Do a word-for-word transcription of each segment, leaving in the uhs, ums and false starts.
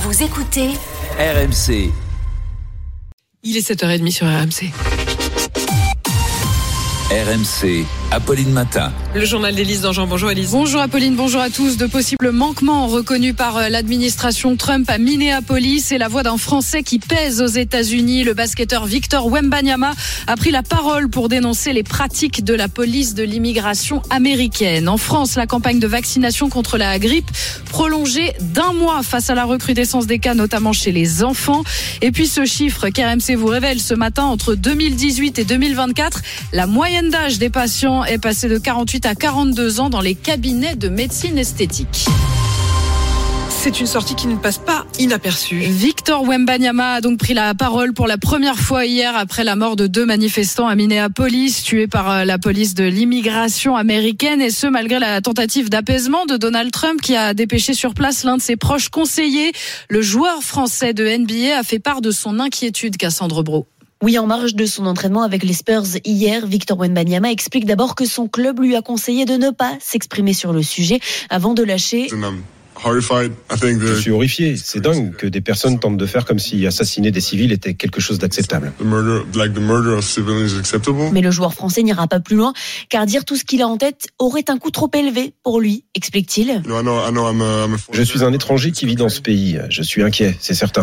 Vous écoutez R M C. Il est sept heures trente sur R M C. R M C, Apolline Matin. Le journal d'Élise Dangean. Bonjour Élise. Bonjour Apolline, bonjour à tous. De possibles manquements reconnus par l'administration Trump à Minneapolis et la voix d'un Français qui pèse aux États-Unis. Le basketteur Victor Wembanyama a pris la parole pour dénoncer les pratiques de la police de l'immigration américaine. En France, la campagne de vaccination contre la grippe prolongée d'un mois face à la recrudescence des cas, notamment chez les enfants. Et puis ce chiffre qu'R M C vous révèle ce matin, entre deux mille dix-huit et deux mille vingt-quatre, la moyenne d'âge des patients est passée de quarante-huit à quarante-deux ans dans les cabinets de médecine esthétique. C'est une sortie qui ne passe pas inaperçue. Victor Wembanyama a donc pris la parole pour la première fois hier après la mort de deux manifestants à Minneapolis, tués par la police de l'immigration américaine, et ce malgré la tentative d'apaisement de Donald Trump qui a dépêché sur place l'un de ses proches conseillers. Le joueur français de N B A a fait part de son inquiétude, Cassandre Brault. Oui, en marge de son entraînement avec les Spurs hier, Victor Wembanyama explique d'abord que son club lui a conseillé de ne pas s'exprimer sur le sujet avant de lâcher. Je suis horrifié. C'est dingue que des personnes tentent de faire comme si assassiner des civils était quelque chose d'acceptable. Mais le joueur français n'ira pas plus loin, car dire tout ce qu'il a en tête aurait un coût trop élevé pour lui, explique-t-il. Je suis un étranger qui vit dans ce pays. Je suis inquiet, c'est certain.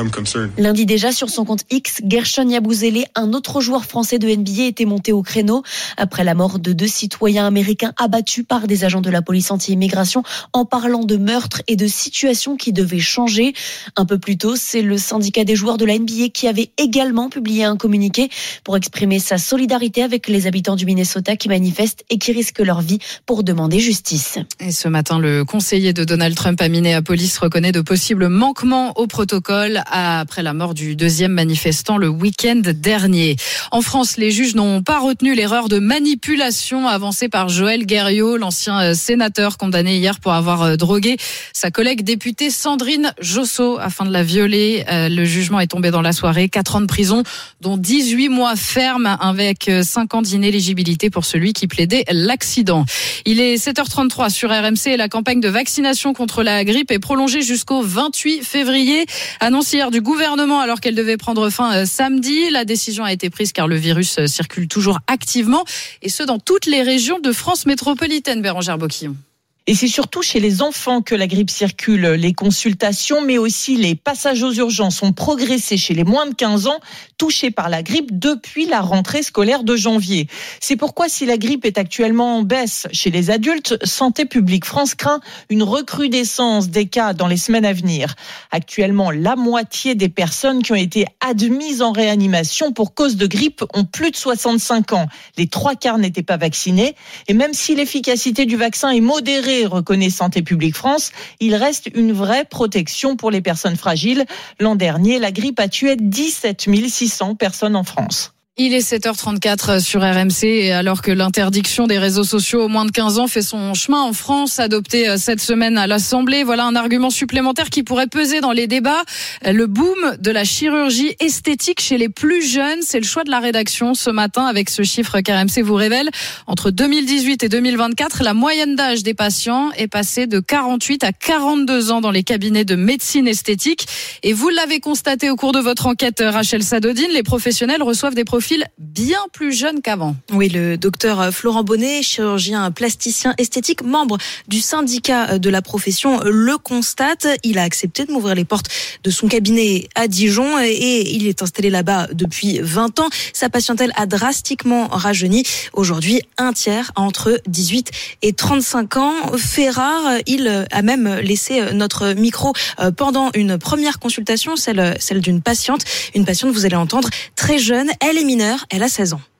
Lundi déjà, sur son compte X, Gershon Yabusele, un autre joueur français de N B A, était monté au créneau après la mort de deux citoyens américains abattus par des agents de la police anti-immigration, en parlant de meurtre et de situations qui devaient changer. Un peu plus tôt, c'est le syndicat des joueurs de la N B A qui avait également publié un communiqué pour exprimer sa solidarité avec les habitants du Minnesota qui manifestent et qui risquent leur vie pour demander justice. Et ce matin, le conseiller de Donald Trump à Minneapolis reconnaît de possibles manquements au protocole après la mort du deuxième manifestant le week-end dernier. En France, les juges n'ont pas retenu l'erreur de manipulation avancée par Joël Guerriau, l'ancien sénateur condamné hier pour avoir drogué sa collègue députée Sandrine Josso afin de la violer. Le jugement est tombé dans la soirée. Quatre ans de prison, dont dix-huit mois fermes, avec cinq ans d'inéligibilité pour celui qui plaidait l'accident. Il est sept heures trente-trois sur R M C et la campagne de vaccination contre la grippe est prolongée jusqu'au vingt-huit février. Annonce hier du gouvernement alors qu'elle devait prendre fin samedi. La décision a été prise car le virus circule toujours activement, et ce dans toutes les régions de France métropolitaine. Bérangère Boquillon. Et c'est surtout chez les enfants que la grippe circule. Les consultations, mais aussi les passages aux urgences ont progressé chez les moins de quinze ans, touchés par la grippe depuis la rentrée scolaire de janvier. C'est pourquoi, si la grippe est actuellement en baisse chez les adultes, Santé publique France craint une recrudescence des cas dans les semaines à venir. Actuellement, la moitié des personnes qui ont été admises en réanimation pour cause de grippe ont plus de soixante-cinq ans. Les trois quarts n'étaient pas vaccinés. Et même si l'efficacité du vaccin est modérée, reconnaît Santé publique France, il reste une vraie protection pour les personnes fragiles. L'an dernier, la grippe a tué dix-sept mille six cents personnes en France. Il est sept heures trente-quatre sur R M C, et alors que l'interdiction des réseaux sociaux aux moins de quinze ans fait son chemin en France, adoptée cette semaine à l'Assemblée, voilà un argument supplémentaire qui pourrait peser dans les débats. Le boom de la chirurgie esthétique chez les plus jeunes, c'est le choix de la rédaction ce matin avec ce chiffre qu'R M C vous révèle. Entre deux mille dix-huit et deux mille vingt-quatre, la moyenne d'âge des patients est passée de quarante-huit à quarante-deux ans dans les cabinets de médecine esthétique. Et vous l'avez constaté au cours de votre enquête, Rachel Sadodine, les professionnels reçoivent des profils bien plus jeune qu'avant. Oui, le docteur Florent Bonnet, chirurgien plasticien esthétique, membre du syndicat de la profession, le constate. Il a accepté de m'ouvrir les portes de son cabinet à Dijon et il est installé là-bas depuis vingt ans. Sa patientèle a drastiquement rajeuni. Aujourd'hui, un tiers entre dix-huit et trente-cinq ans. Fait rare, il a même laissé notre micro pendant une première consultation, celle, celle d'une patiente. Une patiente, vous allez entendre, très jeune. Elle est mineure, elle a seize ans.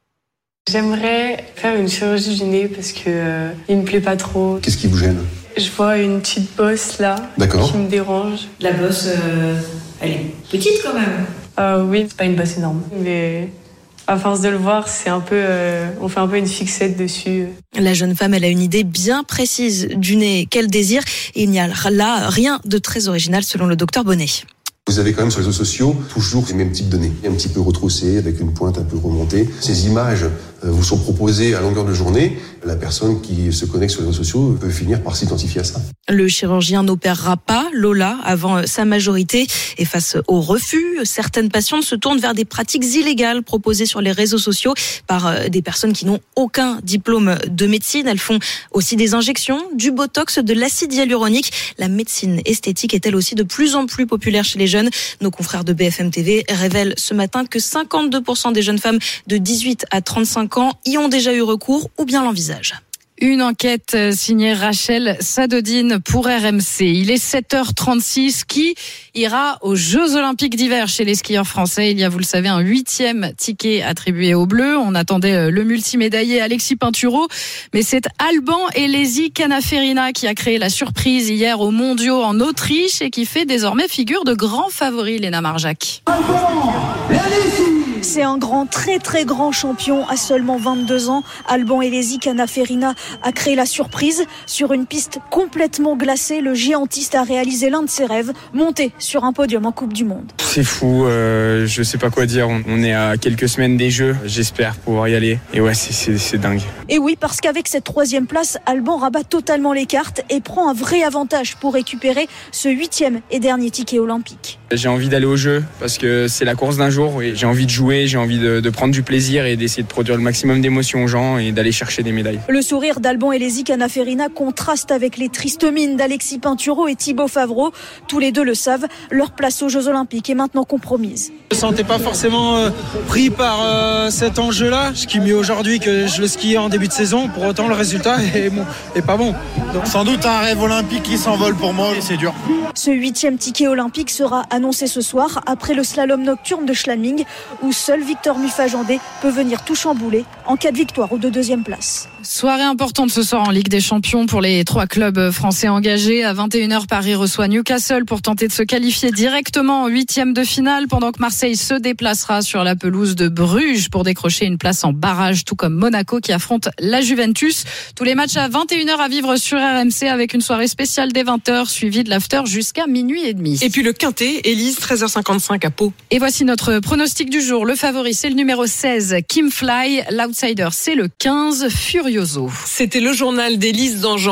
J'aimerais faire une chirurgie du nez parce que euh, il me plaît pas trop. Qu'est-ce qui vous gêne ? Je vois une petite bosse là. D'accord. Qui me dérange. La bosse, euh, elle est petite quand même. Euh, oui, c'est pas une bosse énorme, mais à force de le voir, c'est un peu, euh, on fait un peu une fixette dessus. La jeune femme, elle a une idée bien précise du nez qu'elle désire. Et il n'y a là rien de très original selon le docteur Bonnet. Vous avez quand même sur les réseaux sociaux toujours les mêmes types de nez, un petit peu retroussé, avec une pointe un peu remontée. Ces images vous sont proposés à longueur de journée, la personne qui se connecte sur les réseaux sociaux peut finir par s'identifier à ça. Le chirurgien n'opérera pas Lola avant sa majorité et face au refus, certaines patientes se tournent vers des pratiques illégales proposées sur les réseaux sociaux par des personnes qui n'ont aucun diplôme de médecine. Elles font aussi des injections, du botox, de l'acide hyaluronique. La médecine esthétique est elle aussi de plus en plus populaire chez les jeunes. Nos confrères de B F M T V révèlent ce matin que cinquante-deux pour cent des jeunes femmes de dix-huit à trente-cinq ans y ont déjà eu recours ou bien l'envisagent. Une enquête signée Rachel Sadodine pour R M C. Il est sept heures trente-six. Qui ira aux Jeux Olympiques d'hiver chez les skieurs français? Il y a, vous le savez, un huitième ticket attribué aux Bleus. On attendait le multimédaillé Alexis Pinturo, mais c'est Alban Elezi Canaferina qui a créé la surprise hier aux Mondiaux en Autriche et qui fait désormais figure de grand favori, Léna Marjac. C'est un grand, très très grand champion à seulement vingt-deux ans. Alban Elezi Canaferina a créé la surprise. Sur une piste complètement glacée, le géantiste a réalisé l'un de ses rêves, monter sur un podium en Coupe du Monde. C'est fou, euh, je sais pas quoi dire. On est à quelques semaines des Jeux, j'espère pouvoir y aller. Et ouais, c'est, c'est, c'est dingue. Et oui, parce qu'avec cette troisième place, Alban rabat totalement les cartes et prend un vrai avantage pour récupérer ce huitième et dernier ticket olympique. J'ai envie d'aller aux Jeux parce que c'est la course d'un jour et j'ai envie de jouer, j'ai envie de, de prendre du plaisir et d'essayer de produire le maximum d'émotions aux gens et d'aller chercher des médailles. Le sourire d'Alban Elezi Canaferina contraste avec les tristes mines d'Alexis Pinturo et Thibaut Favreau. Tous les deux le savent, leur place aux Jeux Olympiques est maintenant compromise. Je ne me sentais pas forcément euh, pris par euh, cet enjeu-là. Je skie mieux aujourd'hui que je le skiais en début de saison. Pour autant, le résultat est, bon, est pas bon. Donc, sans doute un rêve olympique qui s'envole pour moi et c'est dur. Ce huitième ticket olympique sera annoncé ce soir après le slalom nocturne de Schladming où seul Victor Mufajandé peut venir tout chambouler en cas de victoire ou de deuxième place. Soirée importante ce soir en Ligue des Champions pour les trois clubs français engagés. À vingt et une heures, Paris reçoit Newcastle pour tenter de se qualifier directement en huitième de finale, pendant que Marseille se déplacera sur la pelouse de Bruges pour décrocher une place en barrage, tout comme Monaco qui affronte la Juventus. Tous les matchs à vingt et une heures à vivre sur R M C avec une soirée spéciale dès vingt heures suivie de l'after jusqu'à minuit et demi. Et puis le quintet, Élise, treize heures cinquante-cinq à Pau. Et voici notre pronostic du jour. Le favori, c'est le numéro seize, Kim Fly. L'outsider, c'est le quinze, Furioso. C'était le journal d'Élise Dangean.